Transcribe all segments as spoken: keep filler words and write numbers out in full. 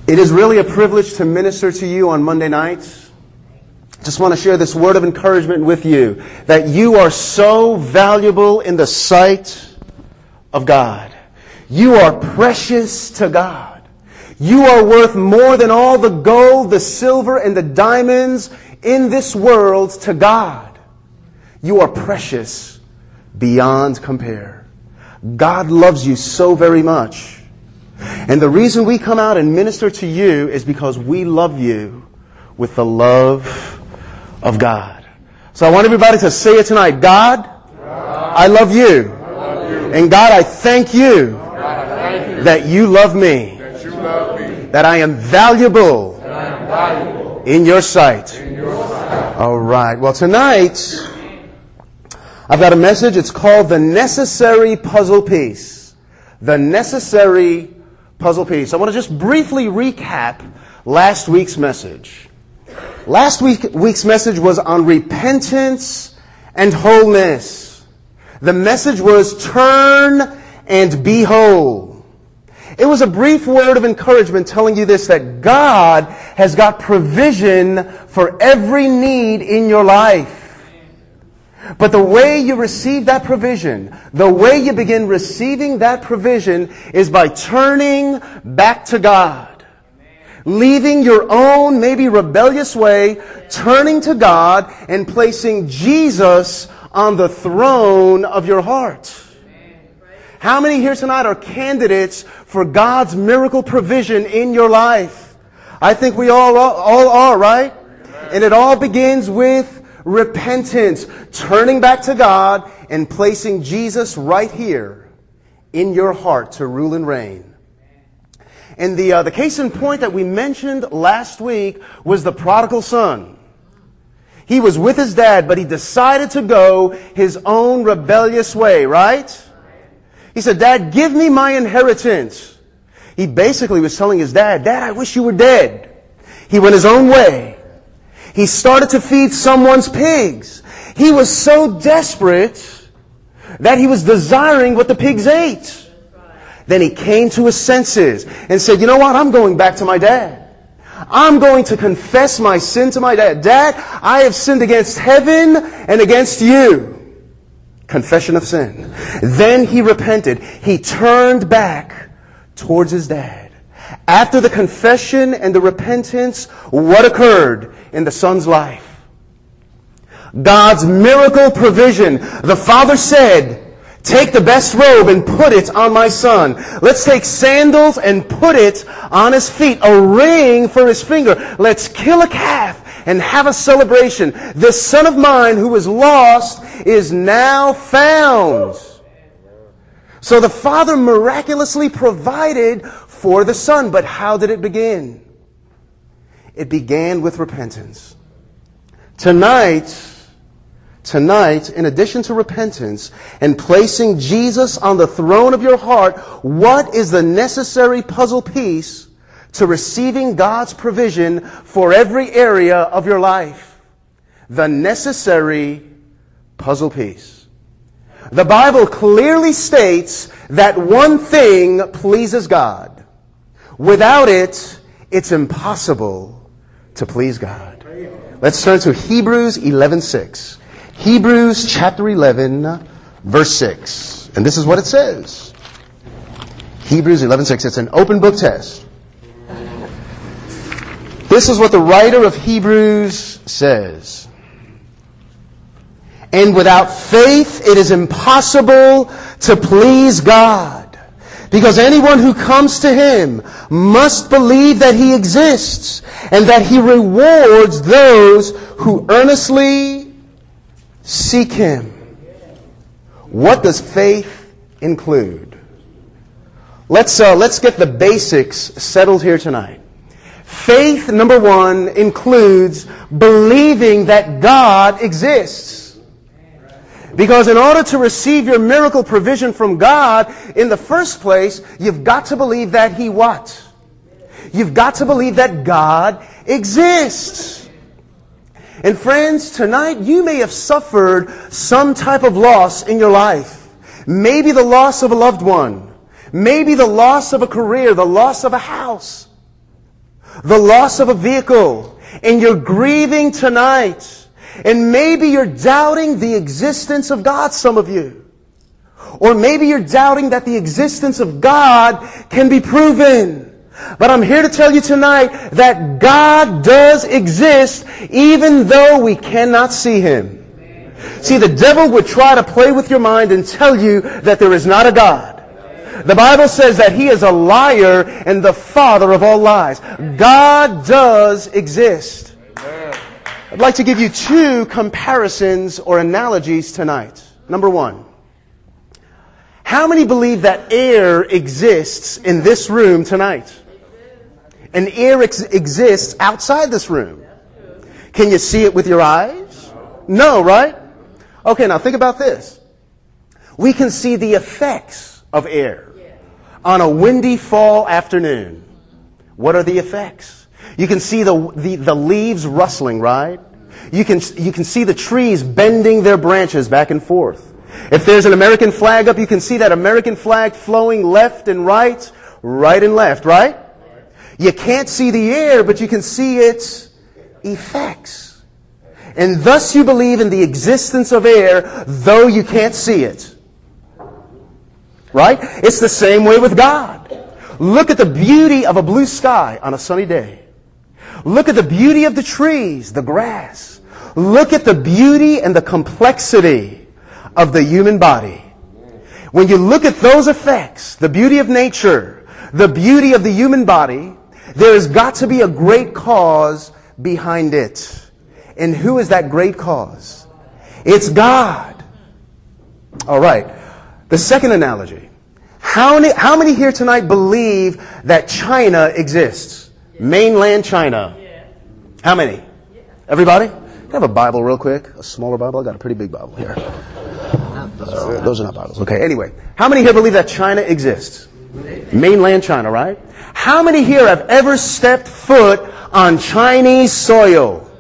It is really a privilege to minister to you on Monday nights. Just want to share this word of encouragement with you, that you are so valuable in the sight of God. You are precious to God. You are worth more than all the gold, the silver, and the diamonds in this world to God. You are precious beyond compare. God loves you so very much. And the reason we come out and minister to you is because we love you with the love of God. So I want everybody to say it tonight. God, God I love you. I love you. And God, I thank you, God, I thank you that you love me. That you love me. That I am valuable, that I am valuable in your sight. In your sight. All right. Well, tonight I've got a message. It's called The Necessary Puzzle Piece. The Necessary Puzzle Piece. I want to just briefly recap last week's message. Last week, week's message was on repentance and wholeness. The message was turn and be whole. It was a brief word of encouragement telling you this, that God has got provision for every need in your life. But the way you receive that provision, the way you begin receiving that provision is by turning back to God. Leaving your own, maybe rebellious way, turning to God and placing Jesus on the throne of your heart. How many here tonight are candidates for God's miracle provision in your life? I think we all, all are, right? And it all begins with repentance, turning back to God and placing Jesus right here in your heart to rule and reign. And the uh, the case in point that we mentioned last week was the prodigal son. He was with his dad, but he decided to go his own rebellious way, right? He said, "Dad, give me my inheritance." He basically was telling his dad, "Dad, I wish you were dead." He went his own way. He started to feed someone's pigs. He was so desperate that he was desiring what the pigs ate. Then he came to his senses and said, "You know what? I'm going back to my dad. I'm going to confess my sin to my dad. Dad, I have sinned against heaven and against you." Confession of sin. Then he repented. He turned back towards his dad. After the confession and the repentance, what occurred in the son's life? God's miracle provision. The father said, "Take the best robe and put it on my son. Let's take sandals and put it on his feet. A ring for his finger. Let's kill a calf and have a celebration. This son of mine who was lost is now found." So the father miraculously provided for the son. But how did it begin? It began with repentance. Tonight, Tonight, in addition to repentance and placing Jesus on the throne of your heart, what is the necessary puzzle piece to receiving God's provision for every area of your life? The necessary puzzle piece. The Bible clearly states that one thing pleases God. Without it, it's impossible to please God. Let's turn to Hebrews eleven six. Hebrews chapter eleven, verse six. And this is what it says. Hebrews eleven six. It's an open book test. This is what the writer of Hebrews says. "And without faith it is impossible to please God, because anyone who comes to Him must believe that He exists, and that He rewards those who earnestly seek Him." What does faith include? Let's uh, let's get the basics settled here tonight. Faith, number one, includes believing that God exists. Because in order to receive your miracle provision from God, in the first place, you've got to believe that He what? You've got to believe that God exists. And friends, tonight you may have suffered some type of loss in your life. Maybe the loss of a loved one. Maybe the loss of a career, the loss of a house. the loss of a vehicle, and you're grieving tonight. And maybe you're doubting the existence of God, some of you. Or maybe you're doubting that the existence of God can be proven. But I'm here to tell you tonight that God does exist even though we cannot see Him. See, the devil would try to play with your mind and tell you that there is not a God. The Bible says that He is a liar and the father of all lies. God does exist. I'd like to give you two comparisons or analogies tonight. Number one, how many believe that air exists in this room tonight? And air ex- exists outside this room. Can you see it with your eyes? No, right? Okay, now think about this. We can see the effects of air on a windy fall afternoon. What are the effects? You can see the, the, the leaves rustling, right? You can, you can see the trees bending their branches back and forth. If there's an American flag up, you can see that American flag flowing left and right, right and left, right? You can't see the air, but you can see its effects. And thus you believe in the existence of air, though you can't see it. Right? It's the same way with God. Look at the beauty of a blue sky on a sunny day. Look at the beauty of the trees, the grass. Look at the beauty and the complexity of the human body. When you look at those effects, the beauty of nature, the beauty of the human body, there has got to be a great cause behind it. And who is that great cause? It's God. All right. The second analogy. How many, how many here tonight believe that China exists? Mainland China. How many? Everybody? Can I have a Bible real quick? A smaller Bible? I got a pretty big Bible here. Uh, those are not Bibles. Okay, anyway. How many here believe that China exists? Mainland China, right? How many here have ever stepped foot on Chinese soil?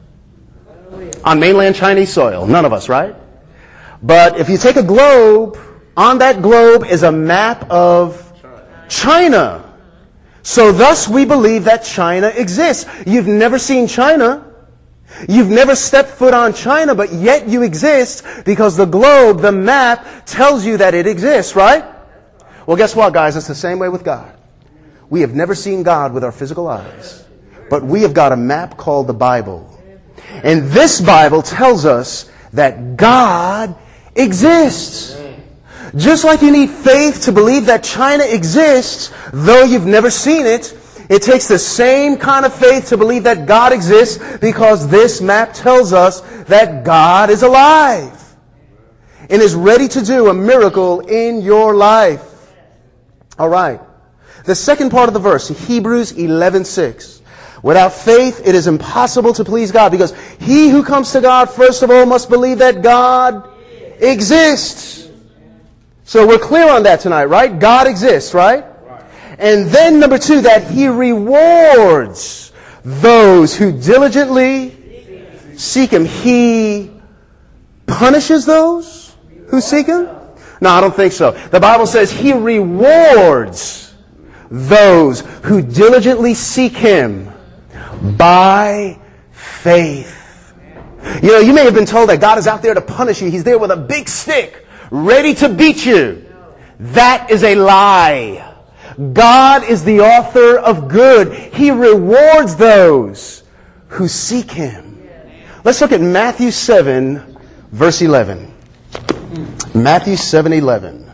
On mainland Chinese soil? None of us, right? But if you take a globe, on that globe is a map of China. So thus we believe that China exists. You've never seen China. You've never stepped foot on China, but yet you exist because the globe, the map, tells you that it exists, right? Well, guess what, guys? It's the same way with God. We have never seen God with our physical eyes, but we have got a map called the Bible. And this Bible tells us that God exists. Just like you need faith to believe that China exists, though you've never seen it, it takes the same kind of faith to believe that God exists because this map tells us that God is alive and is ready to do a miracle in your life. All right. The second part of the verse, Hebrews eleven six. Without faith, it is impossible to please God because he who comes to God, first of all, must believe that God exists. So we're clear on that tonight, right? God exists, right? And then number two, that He rewards those who diligently seek Him. He punishes those who seek Him? No, I don't think so. The Bible says He rewards those who diligently seek Him by faith. You know, you may have been told that God is out there to punish you. He's there with a big stick, ready to beat you. That is a lie. God is the author of good. He rewards those who seek Him. Let's look at Matthew seven, verse eleven. Matthew seven eleven.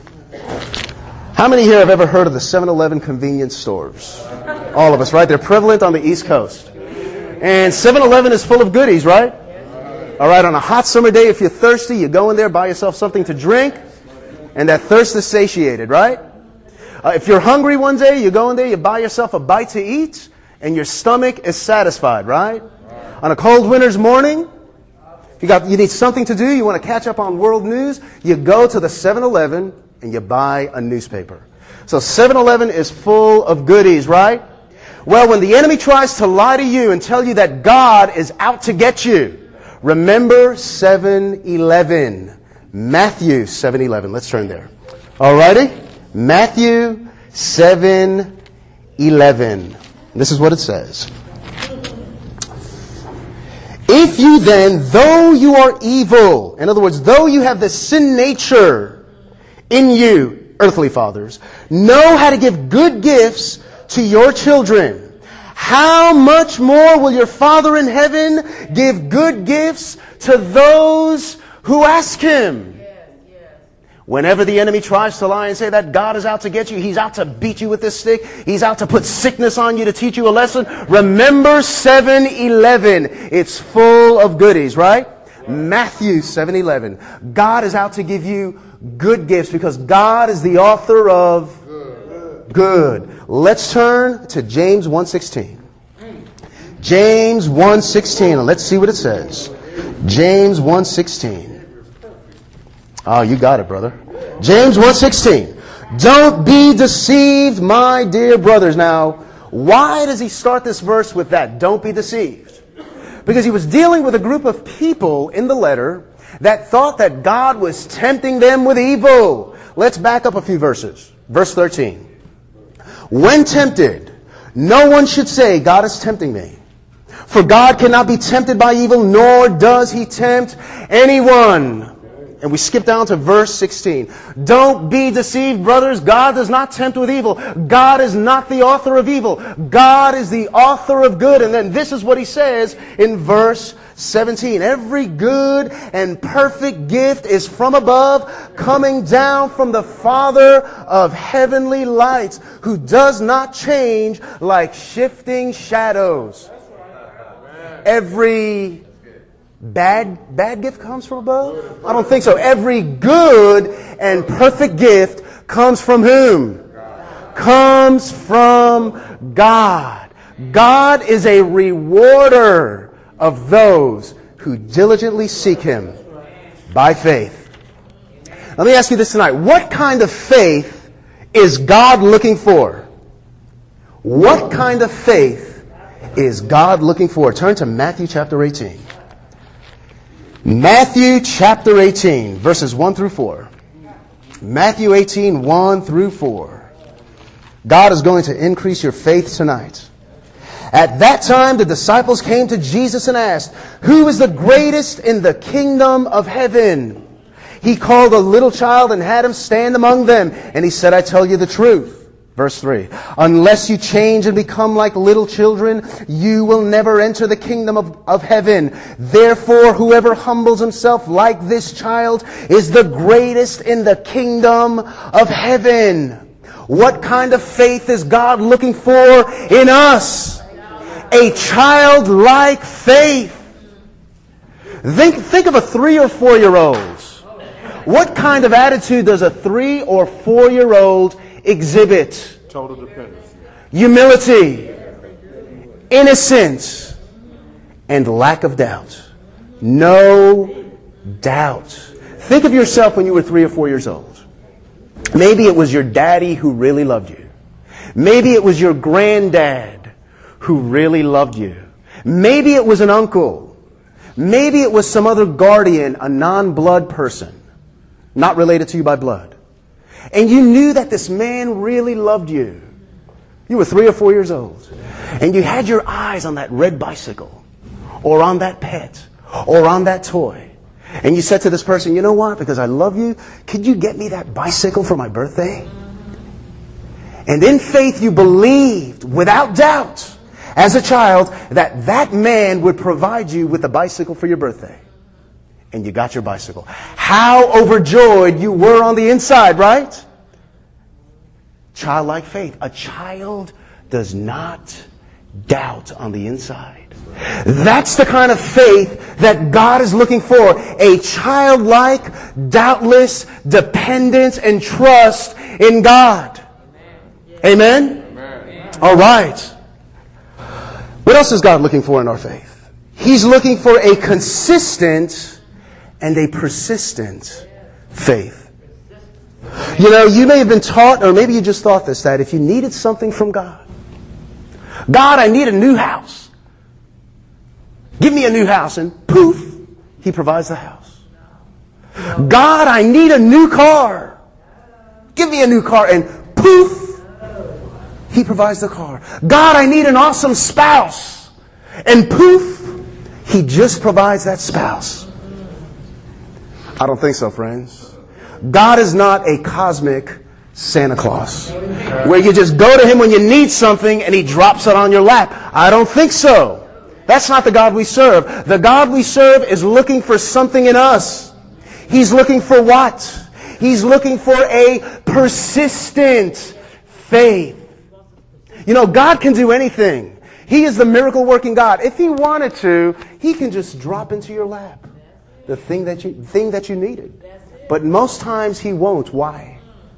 How many here have ever heard of the seven eleven convenience stores? All of us, right? They're prevalent on the East Coast. And seven eleven is full of goodies, right? All right, on a hot summer day, if you're thirsty, you go in there, buy yourself something to drink, and that thirst is satiated, right? Uh, if you're hungry one day, you go in there, you buy yourself a bite to eat, and your stomach is satisfied, right? On a cold winter's morning, you got you need something to do, you want to catch up on world news, you go to the seven eleven and you buy a newspaper. So seven eleven is full of goodies, right? Well, when the enemy tries to lie to you and tell you that God is out to get you, remember seven eleven. Matthew seven eleven. Let's turn there. Alrighty? Matthew seven eleven. This is what it says. If you then, though you are evil, in other words, though you have the sin nature in you, earthly fathers, know how to give good gifts to your children, how much more will your Father in heaven give good gifts to those who ask Him? Whenever the enemy tries to lie and say that God is out to get you, he's out to beat you with this stick, he's out to put sickness on you to teach you a lesson, remember seven eleven. It's full of goodies, right? Matthew seven eleven. God is out to give you good gifts because God is the author of good. Let's turn to James one sixteen. James one sixteen. Let's see what it says. James one sixteen. Oh, you got it, brother. James one sixteen. Don't be deceived, my dear brothers. Now, why does he start this verse with that? Don't be deceived. Because he was dealing with a group of people in the letter that thought that God was tempting them with evil. Let's back up a few verses. Verse thirteen. When tempted, no one should say, God is tempting me. For God cannot be tempted by evil, nor does He tempt anyone. And we skip down to verse sixteen. Don't be deceived, brothers. God does not tempt with evil. God is not the author of evil. God is the author of good. And then this is what he says in verse seventeen. Every good and perfect gift is from above, coming down from the Father of heavenly lights, who does not change like shifting shadows. Every Bad, bad gift comes from above? I don't think so. Every good and perfect gift comes from whom? Comes from God. God is a rewarder of those who diligently seek Him by faith. Let me ask you this tonight. What kind of faith is God looking for? What kind of faith is God looking for? Turn to Matthew chapter eighteen. Matthew chapter eighteen, verses one through four. Matthew eighteen, one through four. God is going to increase your faith tonight. At that time, the disciples came to Jesus and asked, who is the greatest in the kingdom of heaven? He called a little child and had him stand among them. And he said, I tell you the truth. Verse three, unless you change and become like little children, you will never enter the kingdom of, of heaven. Therefore, whoever humbles himself like this child is the greatest in the kingdom of heaven. What kind of faith is God looking for in us? A childlike faith. Think, think of a three or four year old. What kind of attitude does a three or four year old exhibit? Total dependence. Humility, innocence, and lack of doubt. No doubt. Think of yourself when you were three or four years old. Maybe it was your daddy who really loved you. Maybe it was your granddad who really loved you. Maybe it was an uncle. Maybe it was some other guardian, a non-blood person, not related to you by blood. And you knew that this man really loved you. You were three or four years old. And you had your eyes on that red bicycle, or on that pet, or on that toy. And you said to this person, you know what? Because I love you, could you get me that bicycle for my birthday? And in faith you believed, without doubt, as a child, that that man would provide you with a bicycle for your birthday. And you got your bicycle. How overjoyed you were on the inside, right? Childlike faith. A child does not doubt on the inside. That's the kind of faith that God is looking for. A childlike, doubtless dependence and trust in God. Amen? Amen? All right. What else is God looking for in our faith? He's looking for a consistent and a persistent faith. You know, you may have been taught, or maybe you just thought this, that if you needed something from God, God, I need a new house. Give me a new house, and poof, He provides the house. God, I need a new car. Give me a new car, and poof, He provides the car. God, I need an awesome spouse. And poof, He just provides that spouse. I don't think so, friends. God is not a cosmic Santa Claus, where you just go to Him when you need something and He drops it on your lap. I don't think so. That's not the God we serve. The God we serve is looking for something in us. He's looking for what? He's looking for a persistent faith. You know, God can do anything. He is the miracle-working God. If He wanted to, He can just drop into your lap the thing that you, thing that you needed. But most times He won't. Why?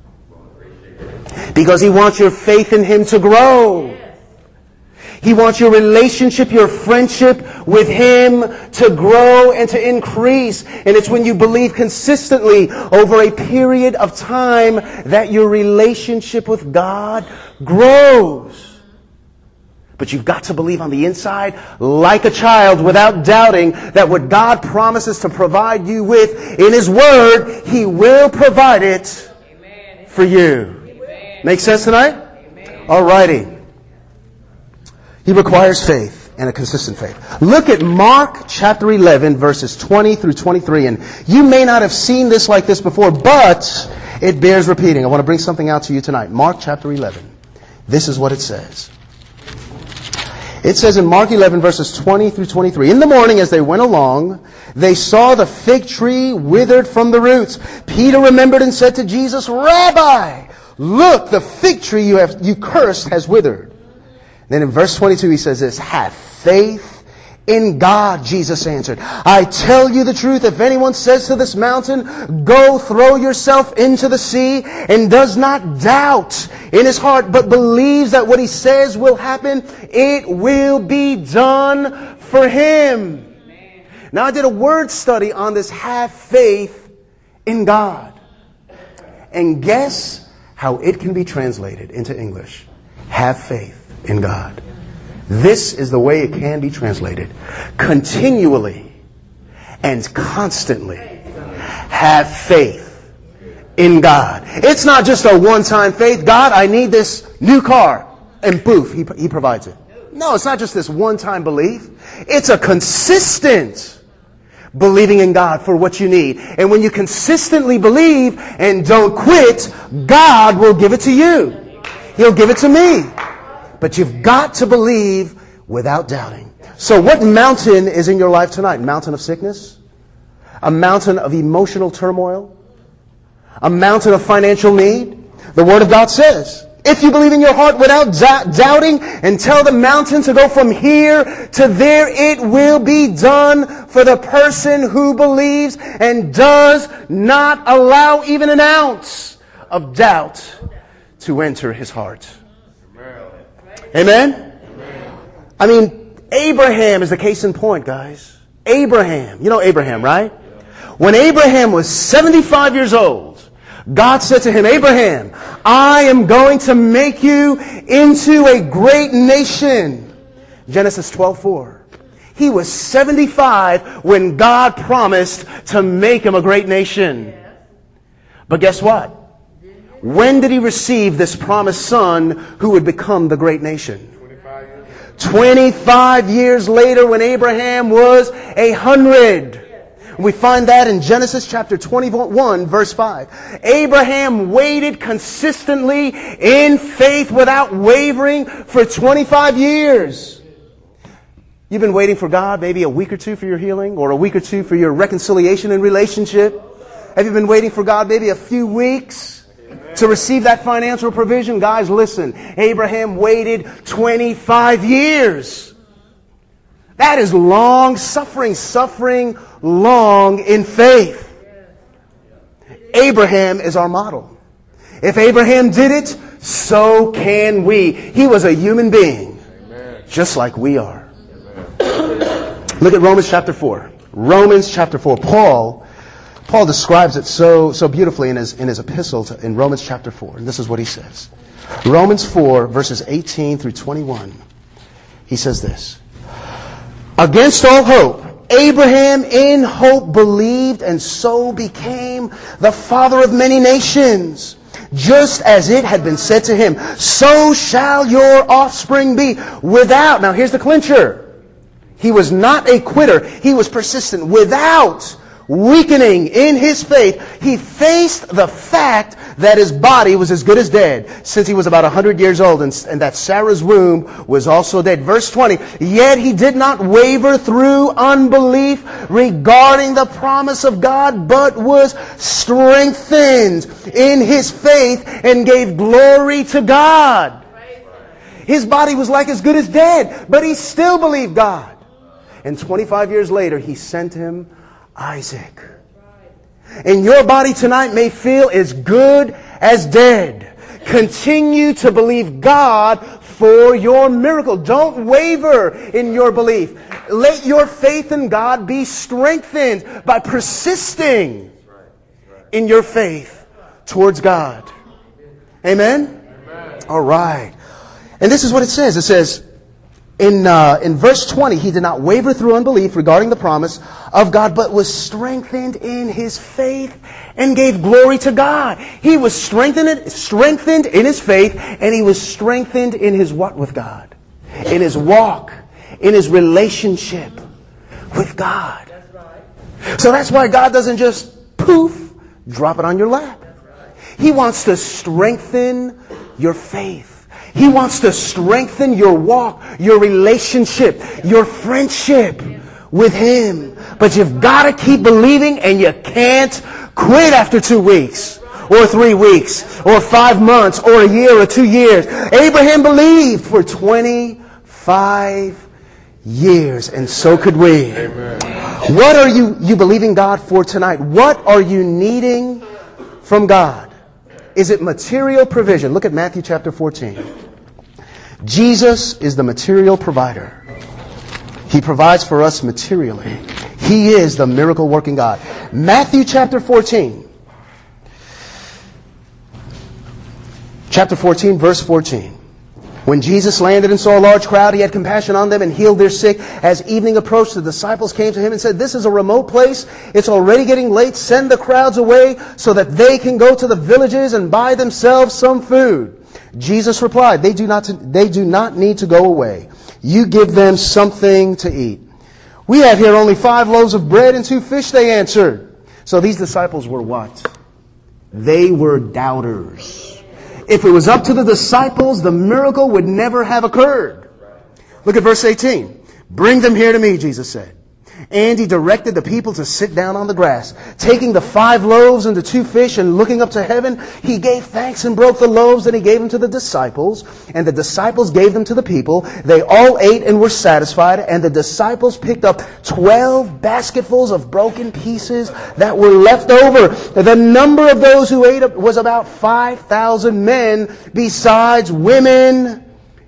Because He wants your faith in Him to grow. He wants your relationship, your friendship with Him to grow and to increase. And it's when you believe consistently over a period of time that your relationship with God grows. But you've got to believe on the inside, like a child, without doubting that what God promises to provide you with in His Word, He will provide it for you. Make sense tonight? Alrighty. He requires faith and a consistent faith. Look at Mark chapter eleven, verses twenty through twenty-three. And you may not have seen this like this before, but it bears repeating. I want to bring something out to you tonight. Mark chapter eleven. This is what it says. It says in Mark eleven, verses twenty through twenty-three, in the morning as they went along, they saw the fig tree withered from the roots. Peter remembered and said to Jesus, Rabbi, look, the fig tree you have you cursed has withered. Then in verse twenty-two he says this, have faith in God, Jesus answered. I tell you the truth, if anyone says to this mountain, go throw yourself into the sea, and does not doubt in his heart, but believes that what he says will happen, it will be done for him. Amen. Now I did a word study on this have faith in God. And guess how it can be translated into English. Have faith in God. This is the way it can be translated. Continually and constantly have faith in God. It's not just a one-time faith. God, I need this new car. And poof, He, he provides it. No, it's not just this one-time belief. It's a consistent believing in God for what you need. And when you consistently believe and don't quit, God will give it to you. He'll give it to me. But you've got to believe without doubting. So what mountain is in your life tonight? Mountain of sickness? A mountain of emotional turmoil? A mountain of financial need? The Word of God says, if you believe in your heart without d- doubting and tell the mountain to go from here to there, it will be done for the person who believes and does not allow even an ounce of doubt to enter his heart. Amen? Amen? I mean, Abraham is the case in point, guys. Abraham. You know Abraham, right? When Abraham was seventy-five years old, God said to him, Abraham, I am going to make you into a great nation. Genesis twelve four. He was seventy-five when God promised to make him a great nation. But guess what? When did he receive this promised son who would become the great nation? twenty-five years later, when Abraham was a hundred. We find that in Genesis chapter twenty-one, verse five. Abraham waited consistently in faith without wavering for twenty-five years. You've been waiting for God maybe a week or two for your healing, or a week or two for your reconciliation and relationship. Have you been waiting for God maybe a few weeks to receive that financial provision? Guys, listen. Abraham waited twenty-five years. That is long suffering, suffering long in faith. Abraham is our model. If Abraham did it, so can we. He was a human being, just like we are. Look at Romans chapter four. Romans chapter four. Paul Paul describes it so so beautifully in his in his epistle to, in Romans chapter four. And this is what he says. Romans four, verses eighteen through twenty-one. He says this. Against all hope, Abraham in hope believed, and so became the father of many nations. just as it had been said to him, so shall your offspring be. Without, now here's the clincher. He was not a quitter. He was persistent. Without weakening in his faith, he faced the fact that his body was as good as dead since he was about one hundred years old, and, and that Sarah's womb was also dead. Verse twenty, yet he did not waver through unbelief regarding the promise of God, but was strengthened in his faith and gave glory to God. His body was like as good as dead, but he still believed God. And twenty-five years later, he sent him Isaac. And your body tonight may feel as good as dead. Continue to believe God for your miracle. Don't waver in your belief. Let your faith in God be strengthened by persisting in your faith towards God. Amen? Amen. All right. And this is what it says. It says, In uh, in verse twenty, he did not waver through unbelief regarding the promise of God, but was strengthened in his faith and gave glory to God. He was strengthened, strengthened in his faith, and he was strengthened in his what with God? In his walk, in his relationship with God. So that's why God doesn't just poof, drop it on your lap. He wants to strengthen your faith. He wants to strengthen your walk, your relationship, your friendship with Him. But you've got to keep believing, and you can't quit after two weeks or three weeks or five months or a year or two years. Abraham believed for twenty-five years, and so could we. Amen. What are you, you believing God for tonight? What are you needing from God? Is it material provision? Look at Matthew chapter fourteen. Jesus is the material provider. He provides for us materially. He is the miracle working God. Matthew chapter fourteen. Chapter fourteen, verse fourteen. When Jesus landed and saw a large crowd, He had compassion on them and healed their sick. As evening approached, the disciples came to Him and said, "This is a remote place. It's already getting late. Send the crowds away so that they can go to the villages and buy themselves some food." Jesus replied, they do not, to, they do not need to go away. You give them something to eat. "We have here only five loaves of bread and two fish," they answered. So these disciples were what? They were doubters. If it was up to the disciples, the miracle would never have occurred. Look at verse eighteen. "Bring them here to me," Jesus said. And He directed the people to sit down on the grass. Taking the five loaves and the two fish and looking up to heaven, He gave thanks and broke the loaves, and He gave them to the disciples. And the disciples gave them to the people. They all ate and were satisfied. And the disciples picked up twelve basketfuls of broken pieces that were left over. The number of those who ate was about five thousand men, besides women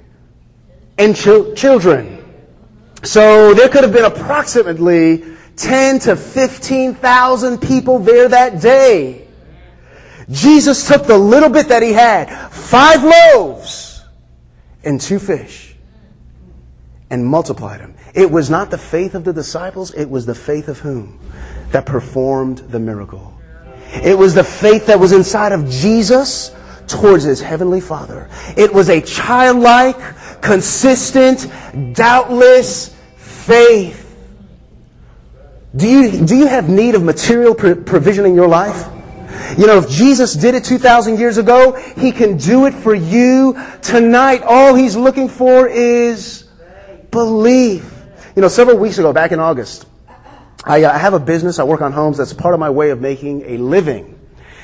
and ch- children. So there could have been approximately ten to fifteen thousand people there that day. Jesus took the little bit that He had, five loaves and two fish, and multiplied them. It was not the faith of the disciples, it was the faith of whom? That performed the miracle. It was the faith that was inside of Jesus towards His Heavenly Father. It was a childlike, consistent, doubtless faith. Do you, do you have need of material provision in your life? You know, if Jesus did it two thousand years ago, He can do it for you tonight. All He's looking for is belief. You know, several weeks ago, back in August, I, I have a business. I work on homes. That's part of my way of making a living.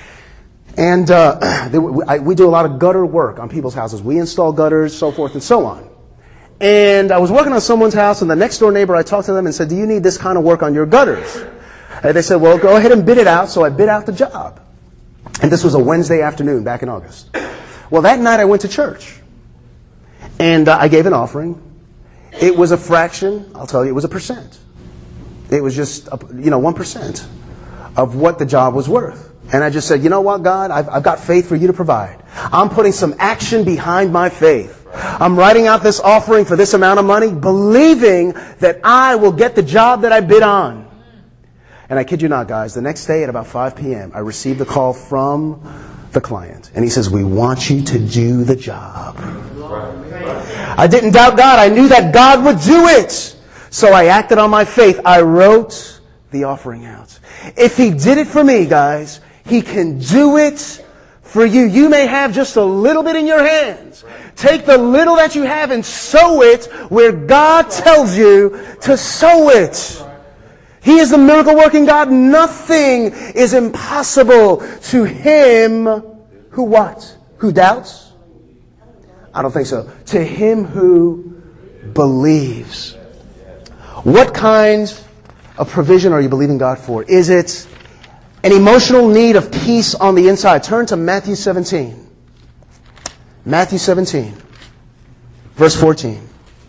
And uh, we do a lot of gutter work on people's houses. We install gutters, so forth and so on. And I was working on someone's house, and the next door neighbor, I talked to them and said, "Do you need this kind of work on your gutters?" And they said, "Well, go ahead and bid it out." So I bid out the job. And this was a Wednesday afternoon back in August. Well, that night I went to church. And uh, I gave an offering. It was a fraction. I'll tell you, it was a percent. It was just, a, you know, one percent of what the job was worth. And I just said, "You know what, God? I've, I've got faith for You to provide. I'm putting some action behind my faith. I'm writing out this offering for this amount of money, believing that I will get the job that I bid on." And I kid you not, guys, the next day at about five p.m., I received a call from the client. And he says, we want you to do the job. I didn't doubt God. I knew that God would do it. So I acted on my faith. I wrote the offering out. If He did it for me, guys, He can do it for you. You may have just a little bit in your hands. Take the little that you have and sow it where God tells you to sow it. He is the miracle-working God. Nothing is impossible to Him who what? Who doubts? I don't think so. To him who believes. What kind of provision are you believing God for? Is it an emotional need of peace on the inside? Turn to Matthew seventeen. Matthew seventeen, verse fourteen.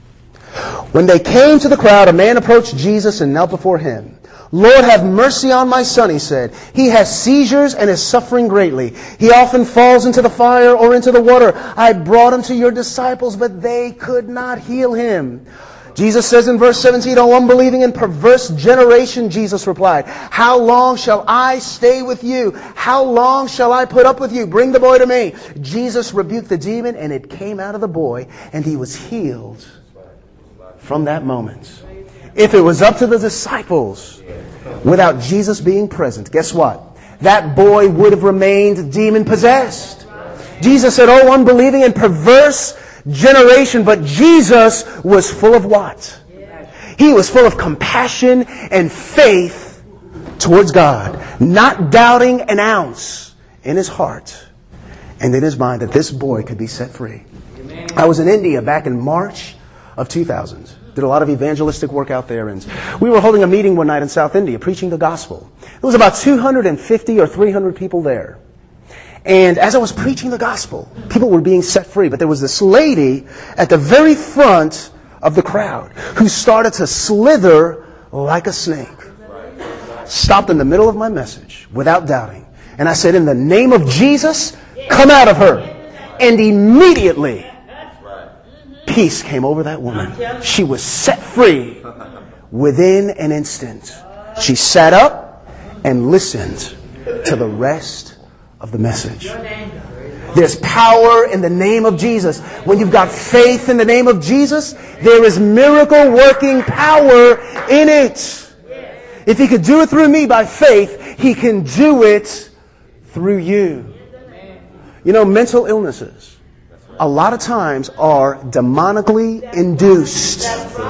When they came to the crowd, a man approached Jesus and knelt before Him. Lord, have mercy on my son, he said. He has seizures and is suffering greatly. He often falls into the fire or into the water. I brought him to your disciples, but they could not heal him. Jesus says in verse seventeen, O unbelieving and perverse generation, Jesus replied, how long shall I stay with you? How long shall I put up with you? Bring the boy to me. Jesus rebuked the demon, and it came out of the boy, and he was healed from that moment. If it was up to the disciples, without Jesus being present, guess what? That boy would have remained demon-possessed. Jesus said, oh, unbelieving and perverse generation. But Jesus was full of what? He was full of compassion and faith towards God, not doubting an ounce in his heart and in his mind that this boy could be set free. I was in India back in March of two thousand. Did a lot of evangelistic work out there, and we were holding a meeting one night in South India preaching the gospel. There was about two hundred fifty or three hundred people there. And as I was preaching the gospel, people were being set free. But there was this lady at the very front of the crowd who started to slither like a snake. Stopped in the middle of my message without doubting. And I said, in the name of Jesus, come out of her. And immediately, peace came over that woman. She was set free within an instant. She sat up and listened to the rest of the message. There's power in the name of Jesus. When you've got faith in the name of Jesus, there is miracle working power in it. If He could do it through me by faith, He can do it through you. You know, mental illnesses a lot of times are demonically induced,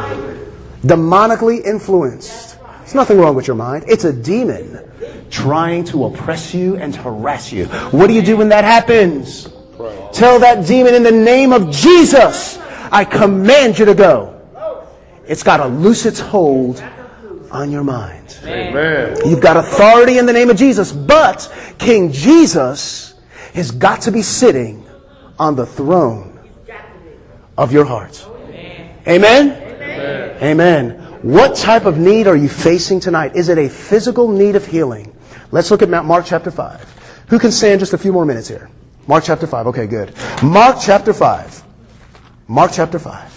demonically influenced. There's nothing wrong with your mind. It's a demon trying to oppress you and harass you. What do you do when that happens? Tell that demon, in the name of Jesus, I command you to go. It's got to loose its hold on your mind. Amen. You've got authority in the name of Jesus, but King Jesus has got to be sitting on the throne of your heart. Amen? Amen? Amen. What type of need are you facing tonight? Is it a physical need of healing? Let's look at Mark chapter five. Who can stand just a few more minutes here? Mark chapter five. Okay, good. Mark chapter five. Mark chapter five.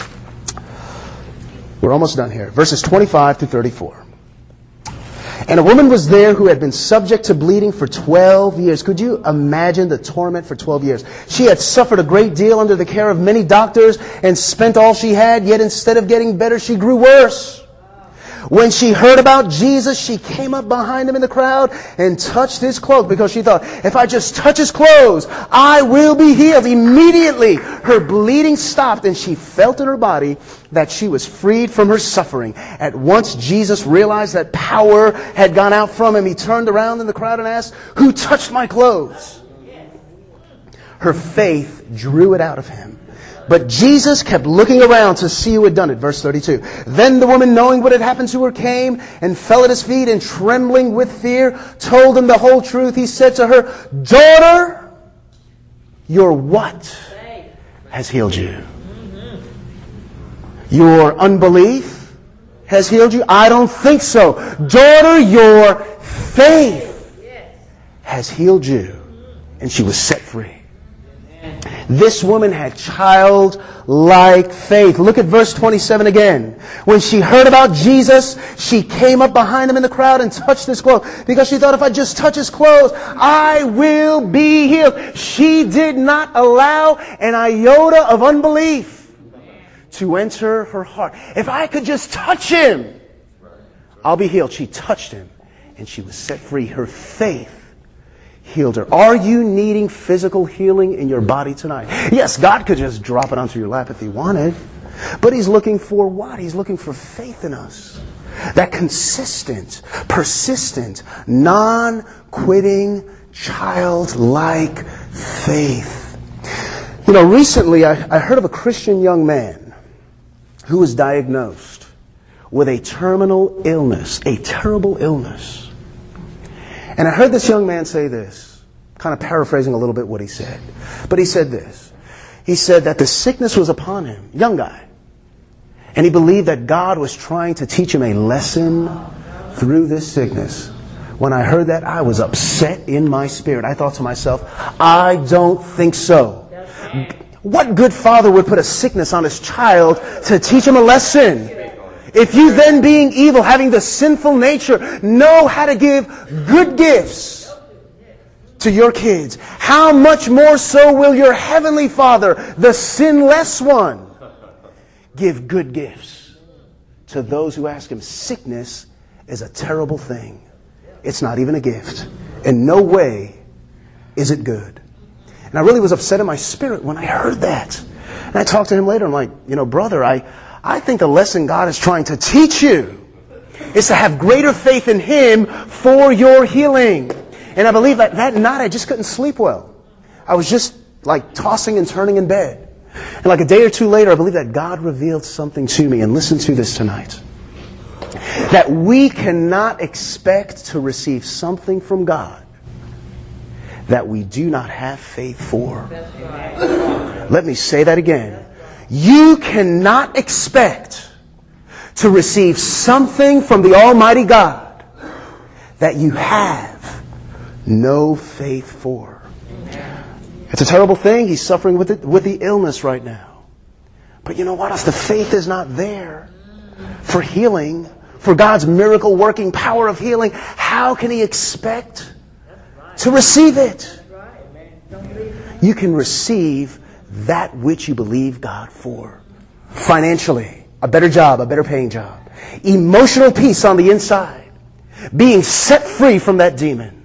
We're almost done here. Verses twenty-five to thirty-four. And a woman was there who had been subject to bleeding for twelve years. Could you imagine the torment for twelve years? She had suffered a great deal under the care of many doctors and spent all she had, yet instead of getting better, she grew worse. When she heard about Jesus, she came up behind Him in the crowd and touched His cloak, because she thought, if I just touch His clothes, I will be healed. Immediately, her bleeding stopped, and she felt in her body that she was freed from her suffering. At once, Jesus realized that power had gone out from Him. He turned around in the crowd and asked, who touched my clothes? Her faith drew it out of him. But Jesus kept looking around to see who had done it. Verse thirty-two. Then the woman, knowing what had happened to her, came and fell at His feet, and trembling with fear, told Him the whole truth. He said to her, daughter, your what has healed you? Your unbelief has healed you? I don't think so. Daughter, your faith has healed you. And she was set free. This woman had childlike faith. Look at verse twenty-seven again. When she heard about Jesus, she came up behind him in the crowd and touched his clothes, because she thought, if I just touch his clothes, I will be healed. She did not allow an iota of unbelief to enter her heart. If I could just touch him, I'll be healed. She touched him and she was set free. Her faith healed her. Are you needing physical healing in your body tonight? Yes, God could just drop it onto your lap if he wanted. But he's looking for what? He's looking for faith in us. That consistent, persistent, non-quitting, childlike faith. You know, recently I, I heard of a Christian young man who was diagnosed with a terminal illness, a terrible illness. And I heard this young man say this, kind of paraphrasing a little bit what he said. But he said this. He said that the sickness was upon him, young guy. And he believed that God was trying to teach him a lesson through this sickness. When I heard that, I was upset in my spirit. I thought to myself, I don't think so. What good father would put a sickness on his child to teach him a lesson? If you then, being evil, having the sinful nature, know how to give good gifts to your kids, how much more so will your heavenly Father, the sinless one, give good gifts to those who ask him. Sickness is a terrible thing. It's not even a gift. In no way is it good. And I really was upset in my spirit when I heard that. And I talked to him later. I'm like, you know, brother, I... I think the lesson God is trying to teach you is to have greater faith in him for your healing. And I believe that that night I just couldn't sleep well. I was just like tossing and turning in bed. And like a day or two later, I believe that God revealed something to me. And listen to this tonight. That we cannot expect to receive something from God that we do not have faith for. Let me say that again. You cannot expect to receive something from the Almighty God that you have no faith for. It's a terrible thing. He's suffering with it, with the illness right now. But you know what? If the faith is not there for healing, for God's miracle working power of healing, how can he expect to receive it? You can receive that which you believe God for. Financially, a better job, a better paying job. Emotional peace on the inside. Being set free from that demon.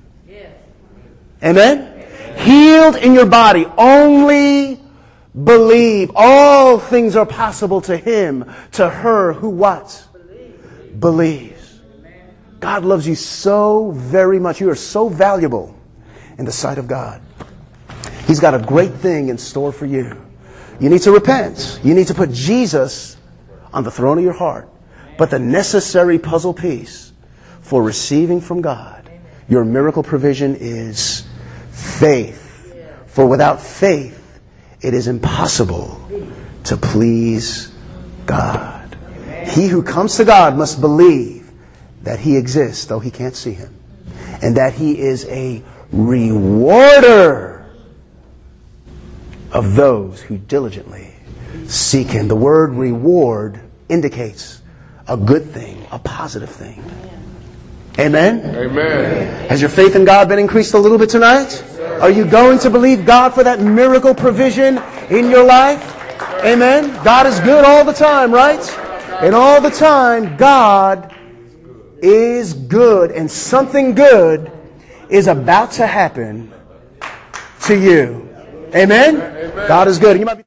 Amen? Healed in your body. Only believe. All things are possible to him, to her who what? Believes. God loves you so very much. You are so valuable in the sight of God. He's got a great thing in store for you. You need to repent. You need to put Jesus on the throne of your heart. But the necessary puzzle piece for receiving from God your miracle provision is faith. For without faith, it is impossible to please God. He who comes to God must believe that he exists, though he can't see him, and that he is a rewarder of those who diligently seek him. The word reward indicates a good thing, a positive thing. Amen? Amen. Has your faith in God been increased a little bit tonight? Are you going to believe God for that miracle provision in your life? Amen? God is good all the time, right? And all the time, God is good. And something good is about to happen to you. Amen? Amen. God is good. You might be